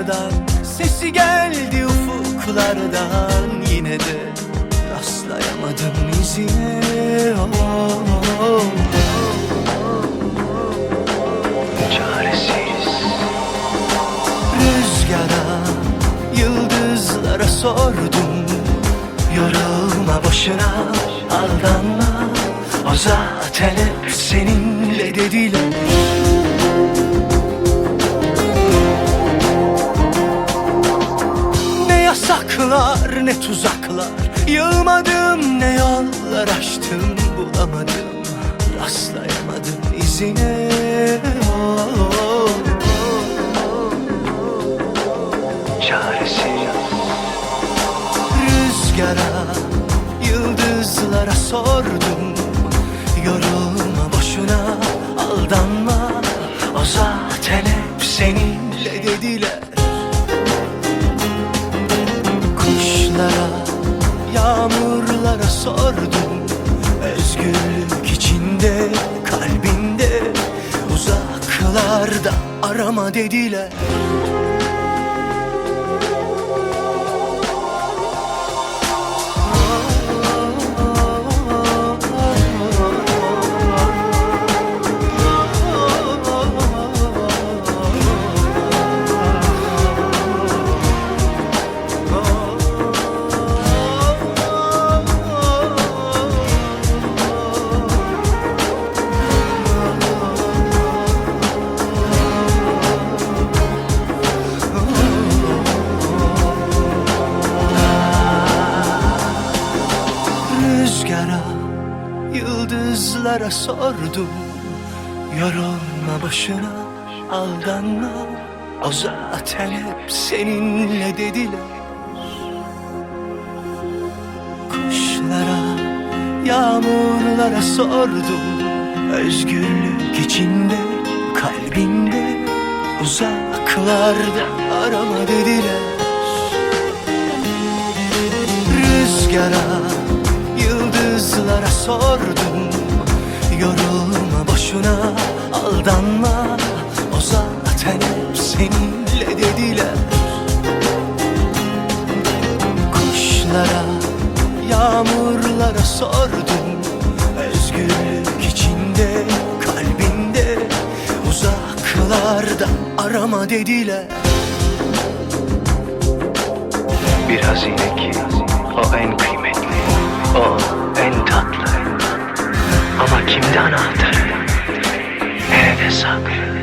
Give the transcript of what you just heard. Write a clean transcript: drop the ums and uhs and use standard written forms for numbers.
uzaklardan, sesi geldi ufuklardan. Yine de rastlayamadım izine. Çaresiz. Rüzgara, yıldızlara sordum. Yorulma boşuna, aldanma, o zaten hep seninle dediler. Ne yasaklar ne tuzaklar, yılmadım, ne yollar açtım, bulamadım, rastlayamadım izine. Çaresiz. Rüzgara, yıldızlara sordum. Yorulma boşuna, aldanma, o zaten hep seninle dediler. Kuşlara, yağmurlara sordum. Özgürlük içinde, kalbinde, uzaklarda arama dediler. Rüzgara, yıldızlara sordum. Yorulma boşuna, aldanma, o zaten hep seninle dediler. Kuşlara, yağmurlara sordum. Özgürlük içinde, kalbinde, uzaklarda arama dediler. Rüzgara, yıldızlara sordum. Yorulma boşuna, aldanma, o zaten hep seninle dediler. Kuşlara, yağmurlara sordum. Özgürlük içinde, kalbinde, uzaklarda arama dediler. Bir hazine ki o en kıymetli, o en tatlı. Ama kimde anahtarı, nerede saklı?